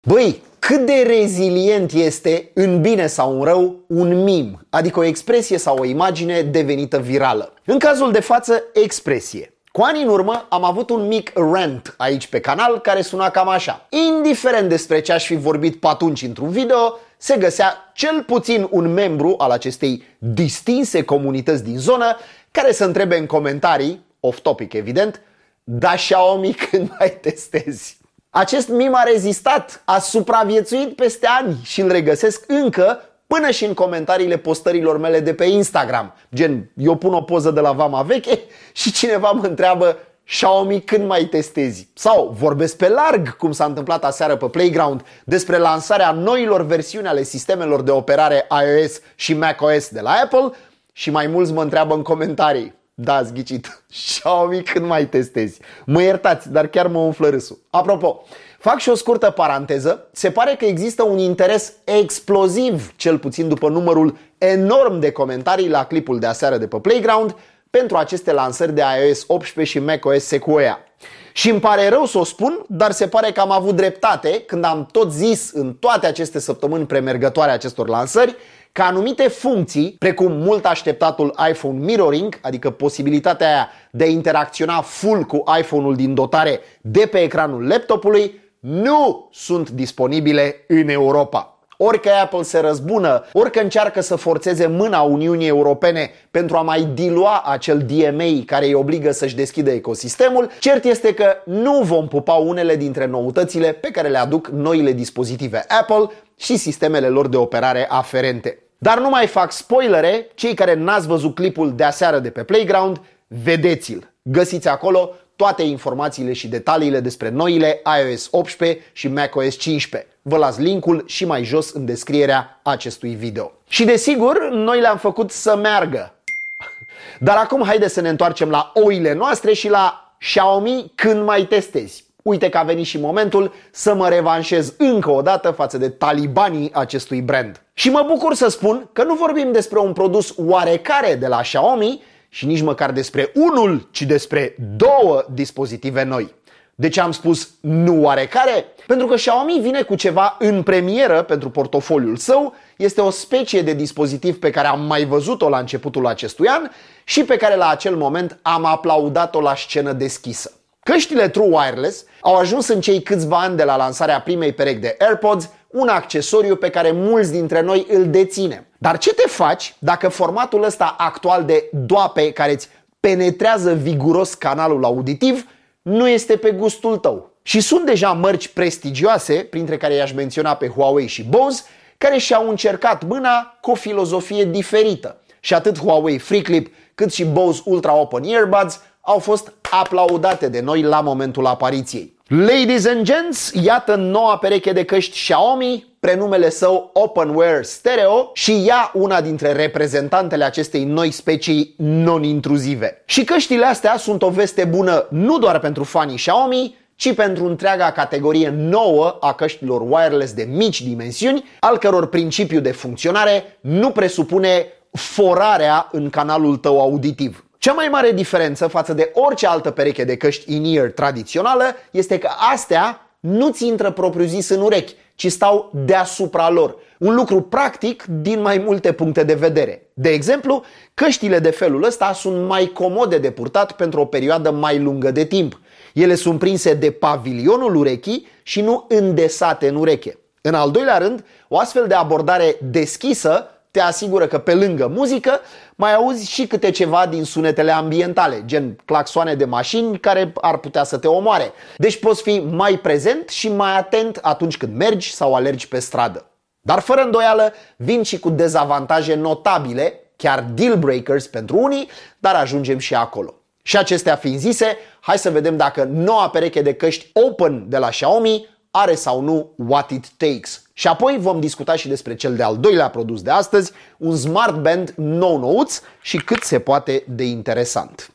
Băi, cât de rezilient este, în bine sau în rău, un meme, adică o expresie sau o imagine devenită virală. În cazul de față, expresie. Cu ani în urmă am avut un mic rant aici pe canal care suna cam așa. Indiferent despre ce aș fi vorbit pe atunci într-un video, se găsea cel puțin un membru al acestei distinse comunități din zonă care să întrebe în comentarii, off topic evident, da Xiaomi când mai testezi? Acest meme a rezistat, a supraviețuit peste ani și îl regăsesc încă până și în comentariile postărilor mele de pe Instagram. Gen, eu pun o poză de la vama veche și cineva mă întreabă Xiaomi când mai testezi? Sau vorbesc pe larg, cum s-a întâmplat aseară pe Playground, despre lansarea noilor versiuni ale sistemelor de operare iOS și macOS de la Apple și mai mulți mă întreabă în comentarii. Da, ați ghicit. Xiaomi când mai testezi? Mă iertați, dar chiar mă umflă râsul. Apropo, fac și o scurtă paranteză. Se pare că există un interes exploziv, cel puțin după numărul enorm de comentarii la clipul de aseară de pe Playground, pentru aceste lansări de iOS 18 și macOS Sequoia. Și îmi pare rău să o spun, dar se pare că am avut dreptate când am tot zis în toate aceste săptămâni premergătoare acestor lansări că anumite funcții, precum mult așteptatul iPhone Mirroring, adică posibilitatea aia de a interacționa full cu iPhone-ul din dotare de pe ecranul laptopului, nu sunt disponibile în Europa. Orică Apple se răzbună, orică încearcă să forțeze mâna Uniunii Europene pentru a mai dilua acel DMA care îi obligă să-și deschidă ecosistemul, cert este că nu vom pupa unele dintre noutățile pe care le aduc noile dispozitive Apple și sistemele lor de operare aferente. Dar nu mai fac spoilere, cei care n-ați văzut clipul de aseară de pe Playground, vedeți-l. Găsiți acolo toate informațiile și detaliile despre noile iOS 18 și macOS 15. Vă las linkul și mai jos în descrierea acestui video. Și desigur, noi le-am făcut să meargă. Dar acum haideți să ne întoarcem la oile noastre și la Xiaomi când mai testezi. Uite că a venit și momentul să mă revanșez încă o dată față de talibanii acestui brand. Și mă bucur să spun că nu vorbim despre un produs oarecare de la Xiaomi și nici măcar despre unul, ci despre două dispozitive noi. De ce am spus nu oarecare? Pentru că Xiaomi vine cu ceva în premieră pentru portofoliul său, este o specie de dispozitiv pe care am mai văzut-o la începutul acestui an și pe care la acel moment am aplaudat-o la scenă deschisă. Căștile True Wireless au ajuns în cei câțiva ani de la lansarea primei perechi de AirPods un accesoriu pe care mulți dintre noi îl deținem. Dar ce te faci dacă formatul ăsta actual de doape care îți penetrează viguros canalul auditiv nu este pe gustul tău? Și sunt deja mărci prestigioase, printre care i-aș menționa pe Huawei și Bose, care și-au încercat mâna cu o filozofie diferită. Și atât Huawei FreeClip cât și Bose Ultra Open Earbuds au fost aplaudate de noi la momentul apariției. Ladies and gents, iată noua pereche de căști Xiaomi, prenumele său OpenWear Stereo și ea una dintre reprezentantele acestei noi specii non-intruzive. Și căștile astea sunt o veste bună nu doar pentru fanii Xiaomi, ci pentru întreaga categorie nouă a căștilor wireless de mici dimensiuni, al căror principiu de funcționare nu presupune forarea în canalul tău auditiv. Cea mai mare diferență față de orice altă pereche de căști in-ear tradițională este că astea nu ți intră propriu-zis în urechi, ci stau deasupra lor. Un lucru practic din mai multe puncte de vedere. De exemplu, căștile de felul ăsta sunt mai comode de purtat pentru o perioadă mai lungă de timp. Ele sunt prinse de pavilionul urechii și nu îndesate în ureche. În al doilea rând, o astfel de abordare deschisă te asigură că pe lângă muzică mai auzi și câte ceva din sunetele ambientale, gen claxoane de mașini care ar putea să te omoare. Deci poți fi mai prezent și mai atent atunci când mergi sau alergi pe stradă. Dar fără îndoială vin și cu dezavantaje notabile, chiar deal breakers pentru unii, dar ajungem și acolo. Și acestea fiind zise, hai să vedem dacă noua pereche de căști Open de la Xiaomi are sau nu what it takes. Și apoi vom discuta și despre cel de-al doilea produs de astăzi, un Smart Band nou-nouț și cât se poate de interesant.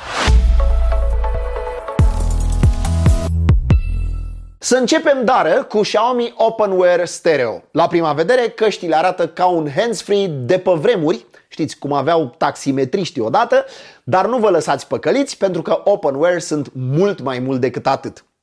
Să începem dară cu Xiaomi OpenWear Stereo. La prima vedere, căștile arată ca un hands-free de pe vremuri, știți cum aveau taximetriștii odată, dar nu vă lăsați păcăliți pentru că OpenWear sunt mult mai mult decât atât. Da,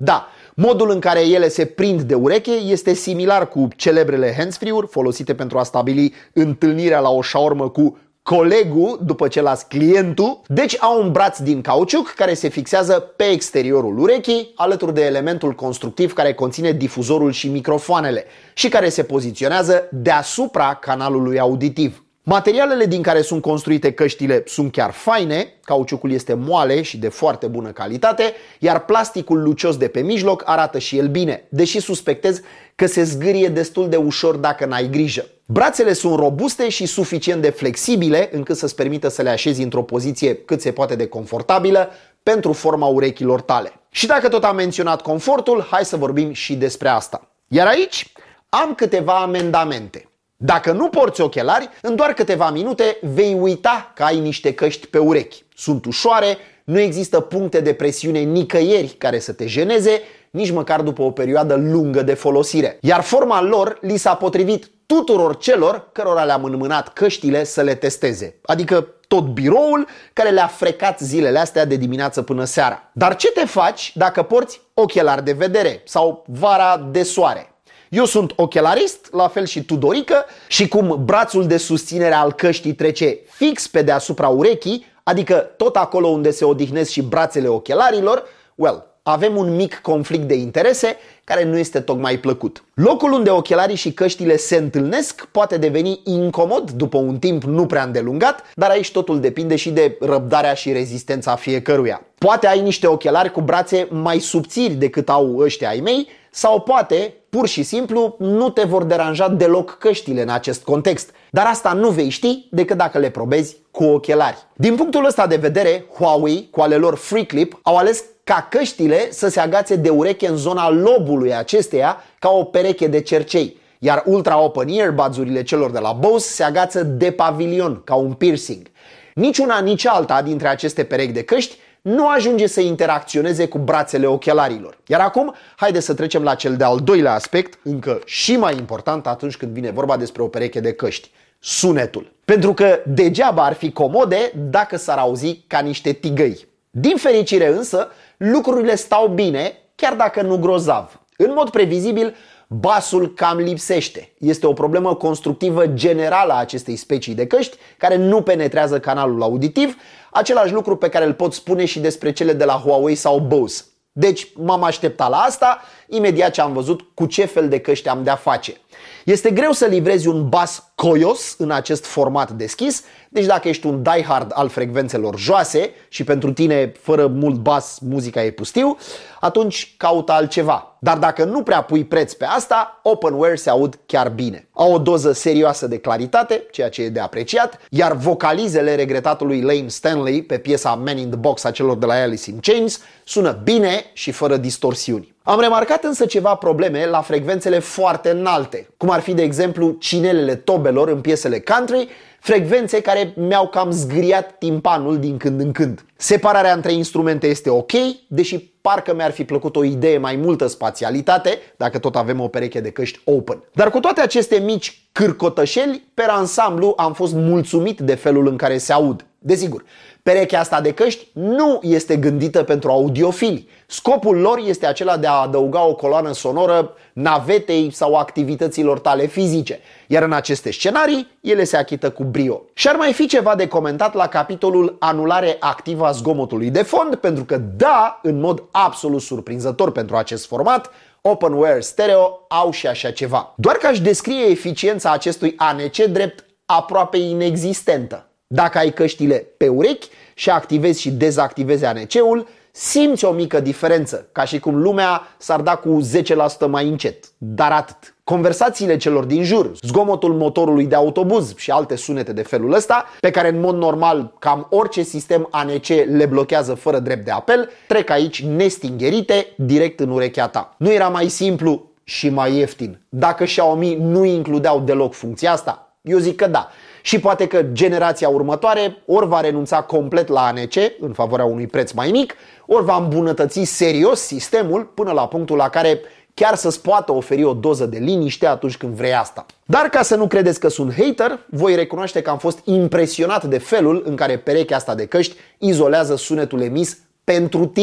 Modul în care ele se prind de ureche este similar cu celebrele handsfree-uri folosite pentru a stabili întâlnirea la o șaormă cu colegul după ce las clientul. Deci au un braț din cauciuc care se fixează pe exteriorul urechii, alături de elementul constructiv care conține difuzorul și microfoanele și care se poziționează deasupra canalului auditiv. Materialele din care sunt construite căștile sunt chiar faine, cauciucul este moale și de foarte bună calitate, iar plasticul lucios de pe mijloc arată și el bine, deși suspectez că se zgârie destul de ușor dacă n-ai grijă. Brațele sunt robuste și suficient de flexibile încât să-ți permită să le așezi într-o poziție cât se poate de confortabilă pentru forma urechilor tale. Și dacă tot am menționat confortul, hai să vorbim și despre asta. Iar aici am câteva amendamente. Dacă nu porți ochelari, în doar câteva minute vei uita că ai niște căști pe urechi. Sunt ușoare, nu există puncte de presiune nicăieri care să te jeneze, nici măcar după o perioadă lungă de folosire. Iar forma lor li s-a potrivit tuturor celor cărora le-am înmânat căștile să le testeze. Adică tot biroul care le-a frecat zilele astea de dimineață până seara. Dar ce te faci dacă porți ochelari de vedere sau vara de soare? Eu sunt ochelarist, la fel și Tudorică, și cum brațul de susținere al căștii trece fix pe deasupra urechii, adică tot acolo unde se odihnesc și brațele ochelarilor, avem un mic conflict de interese care nu este tocmai plăcut. Locul unde ochelarii și căștile se întâlnesc poate deveni incomod după un timp nu prea îndelungat, dar aici totul depinde și de răbdarea și rezistența fiecăruia. Poate ai niște ochelari cu brațe mai subțiri decât au ăștia ai mei, sau poate, pur și simplu, nu te vor deranja deloc căștile în acest context. Dar asta nu vei ști decât dacă le probezi cu ochelari. Din punctul ăsta de vedere, Huawei, cu ale lor FreeClip, au ales ca căștile să se agațe de ureche în zona lobului acesteia ca o pereche de cercei, iar Ultra Open Earbuds-urile celor de la Bose se agață de pavilion, ca un piercing. Nici una, nici alta dintre aceste perechi de căști nu ajunge să interacționeze cu brațele ochelarilor. Iar acum, haideți să trecem la cel de-al doilea aspect, încă și mai important atunci când vine vorba despre o pereche de căști: sunetul. Pentru că degeaba ar fi comode dacă s-ar auzi ca niște tigăi. Din fericire însă, lucrurile stau bine, chiar dacă nu grozav. În mod previzibil, basul cam lipsește. Este o problemă constructivă generală a acestei specii de căști, care nu penetrează canalul auditiv, același lucru pe care îl pot spune și despre cele de la Huawei sau Bose. Deci m-am așteptat la asta imediat ce am văzut cu ce fel de căști am de-a face. Este greu să livrezi un bas coios în acest format deschis, deci dacă ești un diehard al frecvențelor joase și pentru tine fără mult bas muzica e pustiu, atunci caută altceva. Dar dacă nu prea pui preț pe asta, Openwear se aud chiar bine. Au o doză serioasă de claritate, ceea ce e de apreciat, iar vocalizele regretatului Lane Stanley pe piesa Man in the Box a celor de la Alice in Chains sună bine și fără distorsiuni. Am remarcat însă ceva probleme la frecvențele foarte înalte, cum ar fi de exemplu cinelele tobelor în piesele country, frecvențe care mi-au cam zgriat timpanul din când în când. Separarea între instrumente este ok, deși parcă mi-ar fi plăcut o idee mai multă spațialitate, dacă tot avem o pereche de căști open. Dar cu toate aceste mici cârcotășeli, per ansamblu am fost mulțumit de felul în care se aud. Desigur, perechea asta de căști nu este gândită pentru audiofili. Scopul lor este acela de a adăuga o coloană sonoră navetei sau activităților tale fizice, iar în aceste scenarii ele se achită cu brio. Și ar mai fi ceva de comentat la capitolul anulare activă a zgomotului de fond, pentru că da, în mod absolut surprinzător pentru acest format, Openwear Stereo au și așa ceva. Doar că aș descrie eficiența acestui ANC drept aproape inexistentă. Dacă ai căștile pe urechi și activezi și dezactivezi ANC-ul, simți o mică diferență, ca și cum lumea s-ar da cu 10% mai încet. Dar atât. Conversațiile celor din jur, zgomotul motorului de autobuz și alte sunete de felul ăsta, pe care în mod normal cam orice sistem ANC le blochează fără drept de apel, trec aici nestingherite direct în urechea ta. Nu era mai simplu și mai ieftin dacă Xiaomi nu includeau deloc funcția asta? Eu zic că da. Și poate că generația următoare ori va renunța complet la ANC în favoarea unui preț mai mic, ori va îmbunătăți serios sistemul până la punctul la care chiar să-ți poată oferi o doză de liniște atunci când vrei asta. Dar ca să nu credeți că sunt hater, voi recunoaște că am fost impresionat de felul în care perechea asta de căști izolează sunetul emis pentru tine.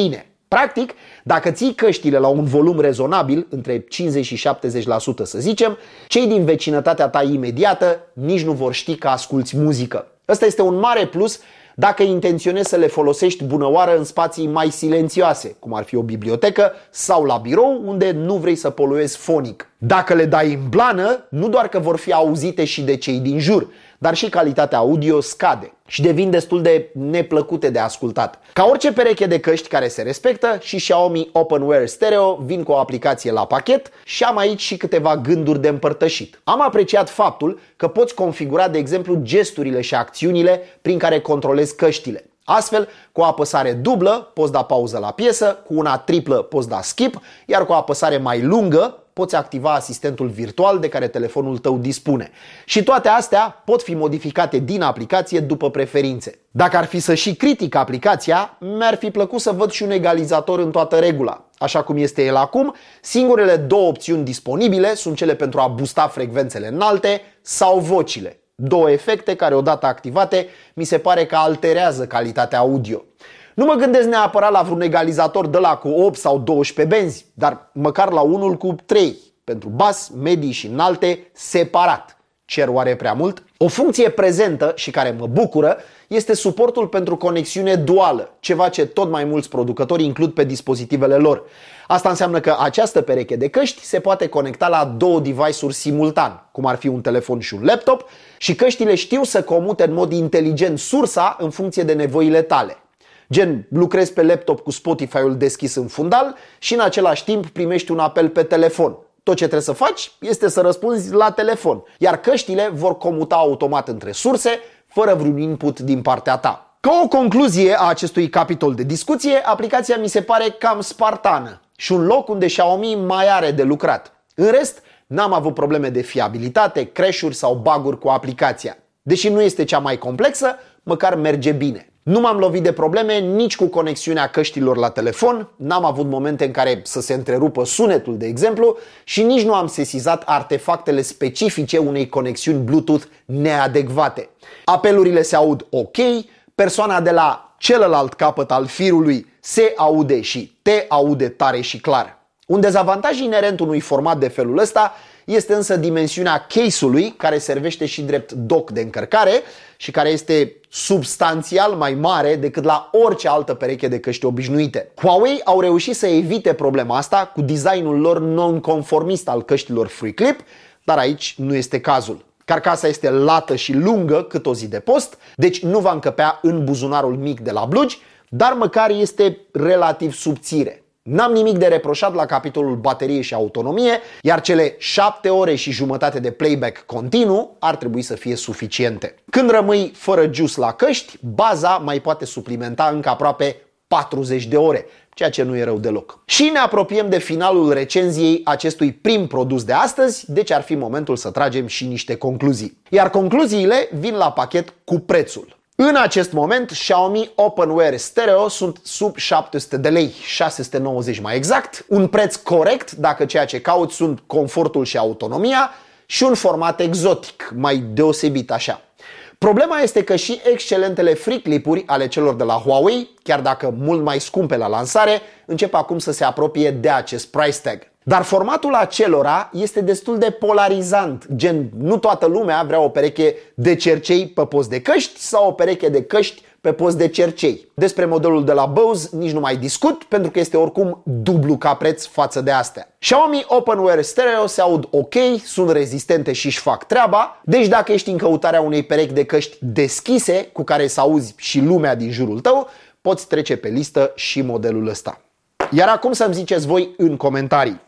Practic, dacă ții căștile la un volum rezonabil, între 50 și 70% să zicem, cei din vecinătatea ta imediată nici nu vor ști că asculți muzică. Ăsta este un mare plus dacă intenționezi să le folosești bunăoară în spații mai silențioase, cum ar fi o bibliotecă sau la birou, unde nu vrei să poluezi fonic. Dacă le dai în blană, nu doar că vor fi auzite și de cei din jur, dar și calitatea audio scade și devin destul de neplăcute de ascultat. Ca orice pereche de căști care se respectă, și Xiaomi OpenWare Stereo vin cu o aplicație la pachet și am aici și câteva gânduri de împărtășit. Am apreciat faptul că poți configura, de exemplu, gesturile și acțiunile prin care controlezi căștile. Astfel, cu o apăsare dublă poți da pauză la piesă, cu una triplă poți da skip, iar cu o apăsare mai lungă poți activa asistentul virtual de care telefonul tău dispune. Și toate astea pot fi modificate din aplicație după preferințe. Dacă ar fi să și critic aplicația, mi-ar fi plăcut să văd și un egalizator în toată regula. Așa cum este el acum, singurele două opțiuni disponibile sunt cele pentru a boosta frecvențele înalte sau vocile. Două efecte care, odată activate, mi se pare că alterează calitatea audio. Nu mă gândesc neapărat la vreun egalizator de la cu 8 sau 12 benzi, dar măcar la unul cu 3, pentru bas, medii și înalte, separat. Cer oare prea mult? O funcție prezentă și care mă bucură este suportul pentru conexiune duală, ceva ce tot mai mulți producători includ pe dispozitivele lor. Asta înseamnă că această pereche de căști se poate conecta la două device-uri simultan, cum ar fi un telefon și un laptop, și căștile știu să comute în mod inteligent sursa în funcție de nevoile tale. Gen, lucrezi pe laptop cu Spotify-ul deschis în fundal și în același timp primești un apel pe telefon. Tot ce trebuie să faci este să răspunzi la telefon, iar căștile vor comuta automat între surse, fără vreun input din partea ta. Ca o concluzie a acestui capitol de discuție, aplicația mi se pare cam spartană și un loc unde Xiaomi mai are de lucrat. În rest, n-am avut probleme de fiabilitate, crash-uri sau bug-uri cu aplicația. Deși nu este cea mai complexă, măcar merge bine. Nu m-am lovit de probleme nici cu conexiunea căștilor la telefon, n-am avut momente în care să se întrerupă sunetul, de exemplu, și nici nu am sesizat artefactele specifice unei conexiuni Bluetooth neadecvate. Apelurile se aud ok, persoana de la celălalt capăt al firului se aude și te aude tare și clar. Un dezavantaj inerent unui format de felul ăsta este însă dimensiunea case-ului, care servește și drept dock de încărcare și care este substanțial mai mare decât la orice altă pereche de căști obișnuite. Huawei au reușit să evite problema asta cu designul lor non-conformist al căștilor FreeClip, dar aici nu este cazul. Carcasa este lată și lungă cât o zi de post, deci nu va încăpea în buzunarul mic de la blugi, dar măcar este relativ subțire. N-am nimic de reproșat la capitolul baterie și autonomie, iar cele 7 ore și jumătate de playback continuu ar trebui să fie suficiente. Când rămâi fără juice la căști, baza mai poate suplimenta încă aproape 40 de ore, ceea ce nu e rău deloc. Și ne apropiem de finalul recenziei acestui prim produs de astăzi, deci ar fi momentul să tragem și niște concluzii. Iar concluziile vin la pachet cu prețul. În acest moment, Xiaomi OpenWare Stereo sunt sub 700 de lei, 690 mai exact, un preț corect dacă ceea ce cauți sunt confortul și autonomia și un format exotic, mai deosebit așa. Problema este că și excelentele FreeClip-uri ale celor de la Huawei, chiar dacă mult mai scumpe la lansare, încep acum să se apropie de acest price tag. Dar formatul acelora este destul de polarizant, gen nu toată lumea vrea o pereche de cercei pe post de căști sau o pereche de căști pe post de cercei. Despre modelul de la Bose nici nu mai discut, pentru că este oricum dublu ca preț față de astea. Xiaomi OpenWare Stereo se aud ok, sunt rezistente și își fac treaba, deci dacă ești în căutarea unei perechi de căști deschise cu care să auzi și lumea din jurul tău, poți trece pe listă și modelul ăsta. Iar acum să-mi ziceți voi în comentarii,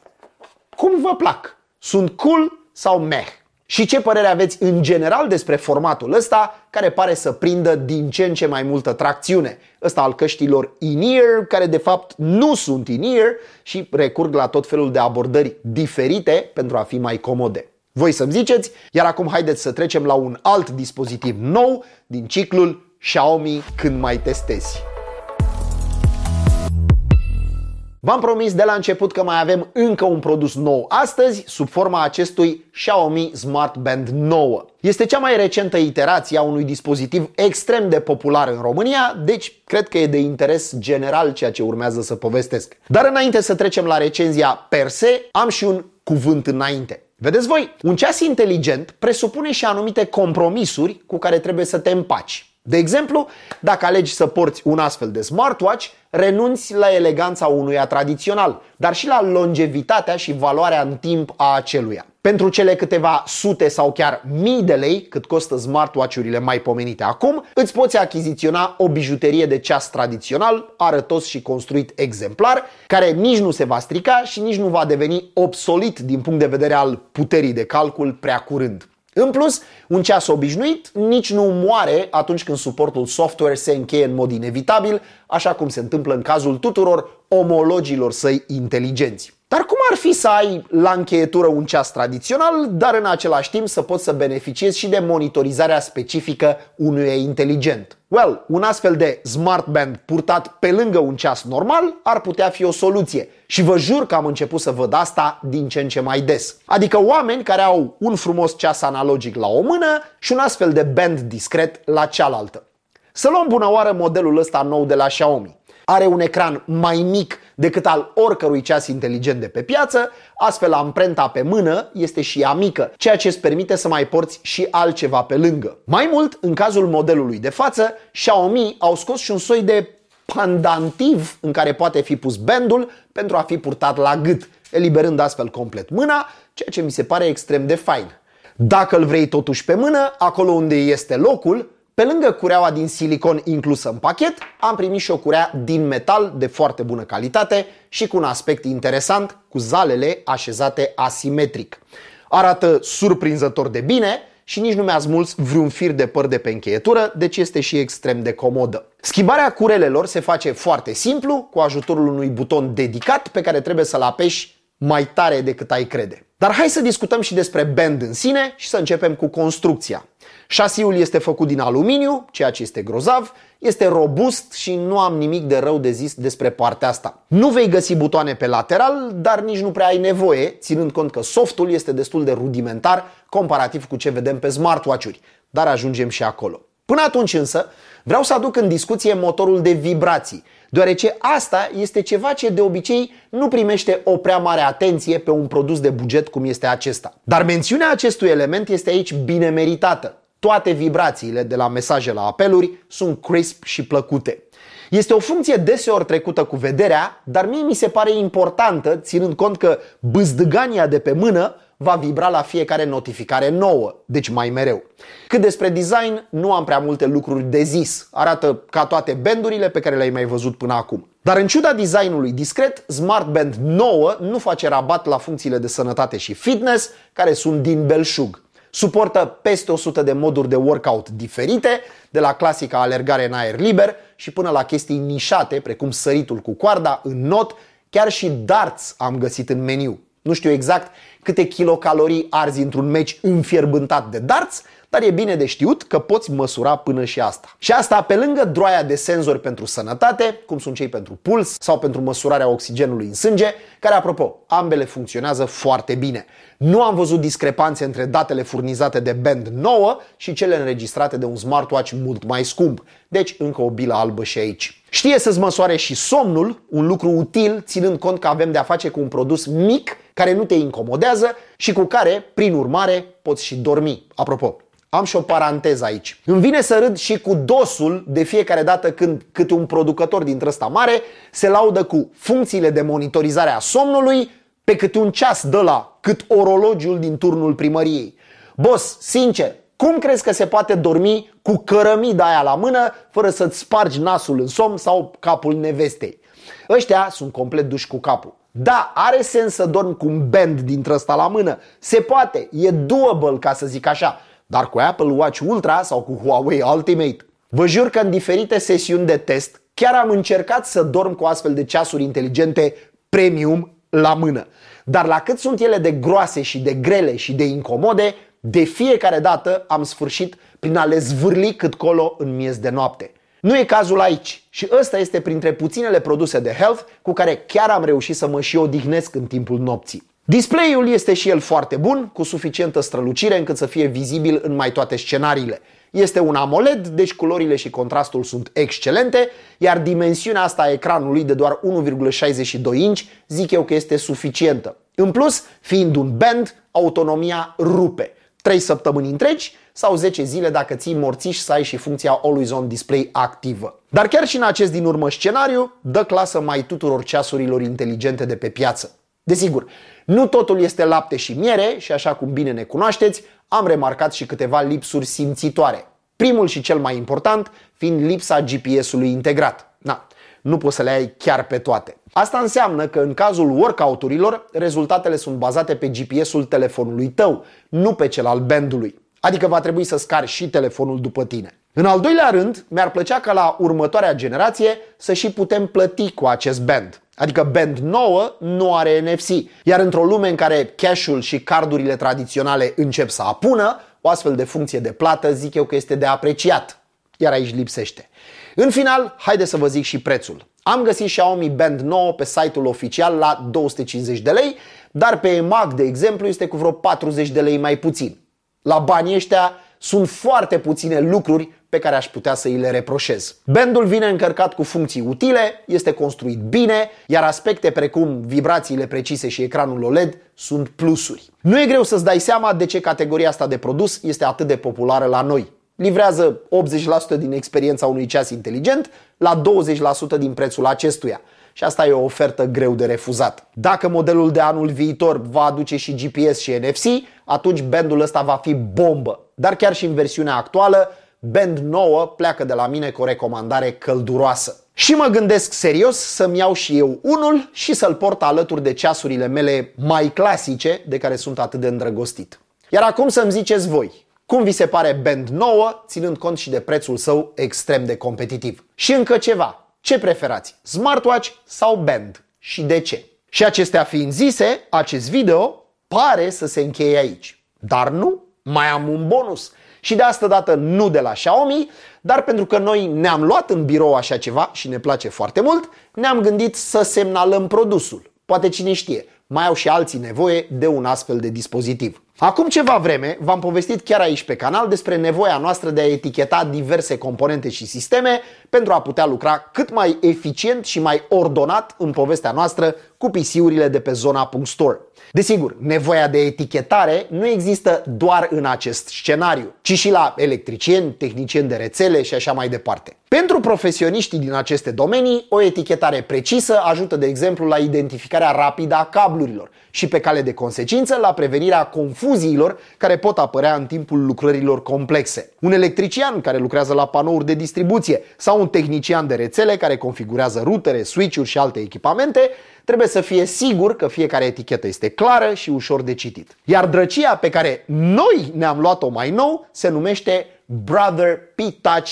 cum vă plac? Sunt cool sau meh? Și ce părere aveți în general despre formatul ăsta, care pare să prindă din ce în ce mai multă tracțiune? Ăsta al căștilor in-ear, care de fapt nu sunt in-ear și recurg la tot felul de abordări diferite pentru a fi mai comode. Voi să-mi ziceți, iar acum haideți să trecem la un alt dispozitiv nou din ciclul Xiaomi când mai testezi. V-am promis de la început că mai avem încă un produs nou astăzi, sub forma acestui Xiaomi Smart Band 9. Este cea mai recentă iterație a unui dispozitiv extrem de popular în România, deci cred că e de interes general ceea ce urmează să povestesc. Dar înainte să trecem la recenzia per se, am și un cuvânt înainte. Vedeți voi, un ceas inteligent presupune și anumite compromisuri cu care trebuie să te împaci. De exemplu, dacă alegi să porți un astfel de smartwatch, renunți la eleganța unuia tradițional, dar și la longevitatea și valoarea în timp a aceluia. Pentru cele câteva sute sau chiar mii de lei cât costă smartwatch-urile mai pomenite acum, îți poți achiziționa o bijuterie de ceas tradițional, arătos și construit exemplar, care nici nu se va strica și nici nu va deveni obsolit din punct de vedere al puterii de calcul prea curând. În plus, un ceas obișnuit nici nu moare atunci când suportul software se încheie în mod inevitabil, așa cum se întâmplă în cazul tuturor omologilor săi inteligenți. Dar cum ar fi să ai la încheietură un ceas tradițional, dar în același timp să poți să beneficiezi și de monitorizarea specifică unuia inteligent? Well, un astfel de smart band purtat pe lângă un ceas normal ar putea fi o soluție. Și vă jur că am început să văd asta din ce în ce mai des. Adică oameni care au un frumos ceas analogic la o mână și un astfel de band discret la cealaltă. Să luăm bună oară modelul ăsta nou de la Xiaomi. Are un ecran mai mic decât al oricărui ceas inteligent de pe piață, astfel amprenta pe mână este și ea mică, ceea ce îți permite să mai porți și altceva pe lângă. Mai mult, în cazul modelului de față, Xiaomi au scos și un soi de pandantiv în care poate fi pus bandul pentru a fi purtat la gât, eliberând astfel complet mâna, ceea ce mi se pare extrem de fain. Dacă îl vrei totuși pe mână, acolo unde este locul, pe lângă cureaua din silicon inclusă în pachet, am primit și o curea din metal de foarte bună calitate și cu un aspect interesant, cu zalele așezate asimetric. Arată surprinzător de bine și nici nu mi-a smuls vreun fir de păr de pe încheietură, deci este și extrem de comodă. Schimbarea curelelor se face foarte simplu, cu ajutorul unui buton dedicat pe care trebuie să-l apeși mai tare decât ai crede. Dar hai să discutăm și despre band în sine și să începem cu construcția. Șasiul este făcut din aluminiu, ceea ce este grozav, este robust și nu am nimic de rău de zis despre partea asta. Nu vei găsi butoane pe lateral, dar nici nu prea ai nevoie, ținând cont că softul este destul de rudimentar comparativ cu ce vedem pe smartwatch-uri, dar ajungem și acolo. Până atunci însă, vreau să aduc în discuție motorul de vibrații, deoarece asta este ceva ce de obicei nu primește o prea mare atenție pe un produs de buget cum este acesta. Dar mențiunea acestui element este aici bine meritată. Toate vibrațiile, de la mesaje la apeluri, sunt crisp și plăcute. Este o funcție deseori trecută cu vederea, dar mie mi se pare importantă, ținând cont că bâzdăgania de pe mână va vibra la fiecare notificare nouă, deci mai mereu. Cât despre design, nu am prea multe lucruri de zis. Arată ca toate bandurile pe care le-ai mai văzut până acum. Dar în ciuda designului discret, Smart Band 9 nu face rabat la funcțiile de sănătate și fitness, care sunt din belșug. Suportă peste 100 de moduri de workout diferite, de la clasica alergare în aer liber și până la chestii nișate, precum săritul cu coarda, în not, chiar și darts am găsit în meniu. Nu știu exact câte kilocalorii arzi într-un meci înfierbântat de darts, dar e bine de știut că poți măsura până și asta. Și asta pe lângă droaia de senzori pentru sănătate, cum sunt cei pentru puls sau pentru măsurarea oxigenului în sânge, care, apropo, ambele funcționează foarte bine. Nu am văzut discrepanțe între datele furnizate de Band 9 și cele înregistrate de un smartwatch mult mai scump. Deci încă o bilă albă și aici. Știe să-ți măsoare și somnul, un lucru util ținând cont că avem de-a face cu un produs mic care nu te incomodează și cu care, prin urmare, poți și dormi. Apropo, am și o paranteză aici. Îmi vine să râd și cu dosul de fiecare dată când câte un producător dintre ăsta mare se laudă cu funcțiile de monitorizare a somnului pe câte un ceas de la cât orologiul din turnul primăriei. Boss, sincer, cum crezi că se poate dormi cu cărămida aia la mână fără să-ți spargi nasul în somn sau capul nevestei? Ăștia sunt complet duși cu capul. Da, are sens să dormi cu un band dintre ăsta la mână. Se poate, e doable, ca să zic așa. Dar cu Apple Watch Ultra sau cu Huawei Ultimate, vă jur că în diferite sesiuni de test chiar am încercat să dorm cu astfel de ceasuri inteligente premium la mână. Dar la cât sunt ele de groase și de grele și de incomode, de fiecare dată am sfârșit prin a le zvârli cât colo în miez de noapte. Nu e cazul aici și ăsta este printre puținele produse de health cu care chiar am reușit să mă și odihnesc în timpul nopții. Display-ul este și el foarte bun, cu suficientă strălucire încât să fie vizibil în mai toate scenariile. Este un AMOLED, deci culorile și contrastul sunt excelente, iar dimensiunea asta a ecranului de doar 1,62 inch zic eu că este suficientă. În plus, fiind un band, autonomia rupe. 3 săptămâni întregi sau 10 zile dacă ții morțiș să ai și funcția Always On Display activă. Dar chiar și în acest din urmă scenariu, dă clasă mai tuturor ceasurilor inteligente de pe piață. Desigur, nu totul este lapte și miere și așa cum bine ne cunoașteți, am remarcat și câteva lipsuri simțitoare. Primul și cel mai important fiind lipsa GPS-ului integrat. Nu poți să le ai chiar pe toate. Asta înseamnă că în cazul workout-urilor, rezultatele sunt bazate pe GPS-ul telefonului tău, nu pe cel al bandului. Adică va trebui să scari și telefonul după tine. În al doilea rând, mi-ar plăcea ca la următoarea generație să și putem plăti cu acest band. Adică Band 9 nu are NFC, iar într-o lume în care cash-ul și cardurile tradiționale încep să apună, o astfel de funcție de plată zic eu că este de apreciat. Iar aici lipsește. În final, haide să vă zic și prețul. Am găsit Xiaomi Band 9 pe site-ul oficial la 250 de lei, dar pe EMAG, de exemplu, este cu vreo 40 de lei mai puțin. La banii ăștia sunt foarte puține lucruri pe care aș putea să îi le reproșez. Bandul vine încărcat cu funcții utile, este construit bine, iar aspecte precum vibrațiile precise și ecranul OLED sunt plusuri. Nu e greu să-ți dai seama de ce categoria asta de produs este atât de populară la noi. Livrează 80% din experiența unui ceas inteligent la 20% din prețul acestuia. Și asta e o ofertă greu de refuzat. Dacă modelul de anul viitor va aduce și GPS și NFC, atunci bandul ăsta va fi bombă. Dar chiar și în versiunea actuală, Band 9 pleacă de la mine cu o recomandare călduroasă. Și mă gândesc serios să-mi iau și eu unul și să-l port alături de ceasurile mele mai clasice de care sunt atât de îndrăgostit. Iar acum să-mi ziceți voi, cum vi se pare Band 9, ținând cont și de prețul său extrem de competitiv? Și încă ceva, ce preferați, smartwatch sau Band? Și de ce? Și acestea fiind zise, acest video pare să se încheie aici. Dar nu, mai am un bonus. Și de asta dată nu de la Xiaomi, dar pentru că noi ne-am luat în birou așa ceva și ne place foarte mult, ne-am gândit să semnalăm produsul. Poate cine știe, mai au și alții nevoie de un astfel de dispozitiv. Acum ceva vreme v-am povestit chiar aici pe canal despre nevoia noastră de a eticheta diverse componente și sisteme pentru a putea lucra cât mai eficient și mai ordonat în povestea noastră cu PC-urile de pe zona.store. Desigur, nevoia de etichetare nu există doar în acest scenariu, ci și la electricieni, tehnicieni de rețele și așa mai departe. Pentru profesioniștii din aceste domenii, o etichetare precisă ajută, de exemplu, la identificarea rapidă a cablurilor și, pe cale de consecință, la prevenirea confuziilor care pot apărea în timpul lucrărilor complexe. Un electrician care lucrează la panouri de distribuție sau un tehnician de rețele care configurează rutere, switch-uri și alte echipamente trebuie să fie sigur că fiecare etichetă este clară și ușor de citit. Iar drăcia pe care noi ne-am luat-o mai nou se numește Brother P-Touch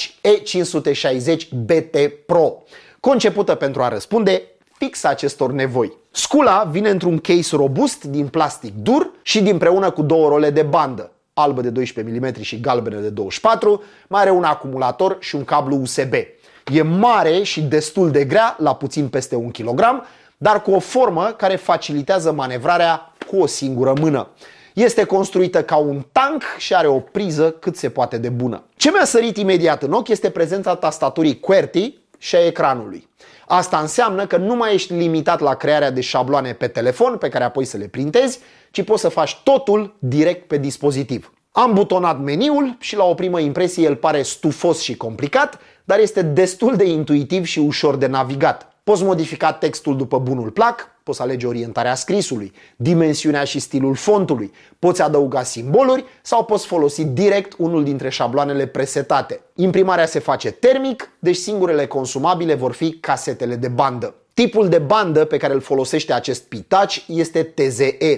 E560 BT Pro, concepută pentru a răspunde fix acestor nevoi. Scula vine într-un case robust din plastic dur și dinpreună cu două role de bandă, albă de 12 mm și galbenă de 24, mai are un acumulator și un cablu USB. E mare și destul de grea, la puțin peste 1 kg, dar cu o formă care facilitează manevrarea cu o singură mână. Este construită ca un tank și are o priză cât se poate de bună. Ce mi-a sărit imediat în ochi este prezența tastaturii QWERTY și a ecranului. Asta înseamnă că nu mai ești limitat la crearea de șabloane pe telefon pe care apoi să le printezi, ci poți să faci totul direct pe dispozitiv. Am butonat meniul și la o primă impresie el pare stufos și complicat, dar este destul de intuitiv și ușor de navigat. Poți modifica textul după bunul plac, poți alege orientarea scrisului, dimensiunea și stilul fontului, poți adăuga simboluri sau poți folosi direct unul dintre șabloanele presetate. Imprimarea se face termic, deci singurele consumabile vor fi casetele de bandă. Tipul de bandă pe care îl folosește acest P-Touch este TZE.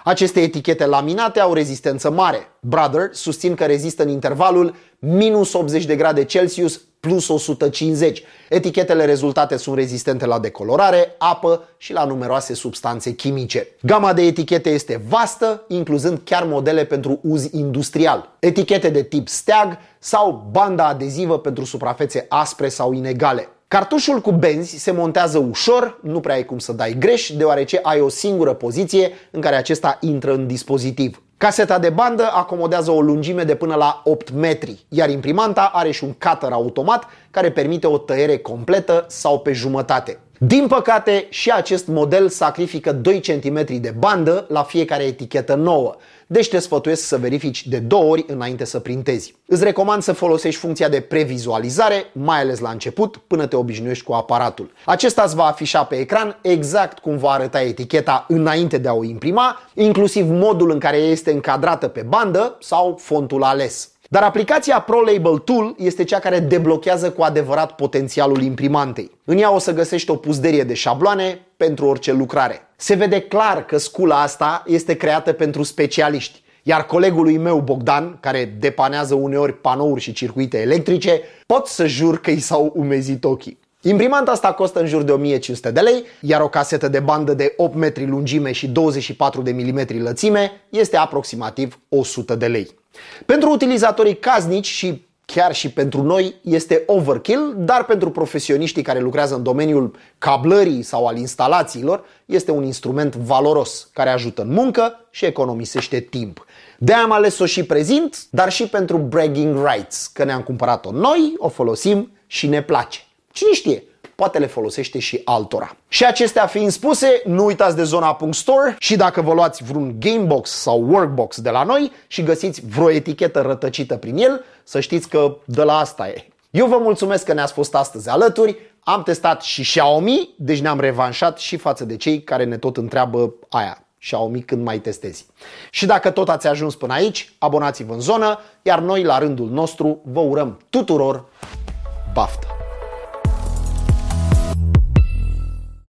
Aceste etichete laminate au rezistență mare. Brother susțin că rezistă în intervalul minus 80 de grade Celsius plus 150. Etichetele rezultate sunt rezistente la decolorare, apă și la numeroase substanțe chimice. Gama de etichete este vastă, incluzând chiar modele pentru uz industrial. Etichete de tip steag sau banda adezivă pentru suprafețe aspre sau inegale. Cartușul cu benzi se montează ușor, nu prea ai cum să dai greș, deoarece ai o singură poziție în care acesta intră în dispozitiv. Caseta de bandă acomodează o lungime de până la 8 metri, iar imprimanta are și un cutter automat care permite o tăiere completă sau pe jumătate. Din păcate, și acest model sacrifică 2 cm de bandă la fiecare etichetă nouă, deci te sfătuiesc să verifici de 2 ori înainte să printezi. Îți recomand să folosești funcția de previzualizare, mai ales la început, până te obișnuiești cu aparatul. Acesta îți va afișa pe ecran exact cum va arăta eticheta înainte de a o imprima, inclusiv modul în care este încadrată pe bandă sau fontul ales. Dar aplicația ProLabel Tool este cea care deblochează cu adevărat potențialul imprimantei. În ea o să găsești o puzderie de șabloane pentru orice lucrare. Se vede clar că scula asta este creată pentru specialiști, iar colegului meu Bogdan, care depanează uneori panouri și circuite electrice, pot să jur că i s-au umezit ochii. Imprimanta asta costă în jur de 1500 de lei, iar o casetă de bandă de 8 metri lungime și 24 de mm lățime este aproximativ 100 de lei. Pentru utilizatorii casnici și chiar și pentru noi este overkill, dar pentru profesioniștii care lucrează în domeniul cablării sau al instalațiilor este un instrument valoros care ajută în muncă și economisește timp. De-aia am ales-o și prezint, dar și pentru bragging rights, că ne-am cumpărat-o noi, o folosim și ne place. Cine știe, poate le folosește și altora. Și acestea fiind spuse, nu uitați de Zona.store și dacă vă luați vreun Gamebox sau Workbox de la noi și găsiți vreo etichetă rătăcită prin el, să știți că de la asta e. Eu vă mulțumesc că ne-ați fost astăzi alături, am testat și Xiaomi, deci ne-am revanșat și față de cei care ne tot întreabă aia. Xiaomi când mai testezi. Și dacă tot ați ajuns până aici, abonați-vă în zonă, iar noi la rândul nostru vă urăm tuturor baftă!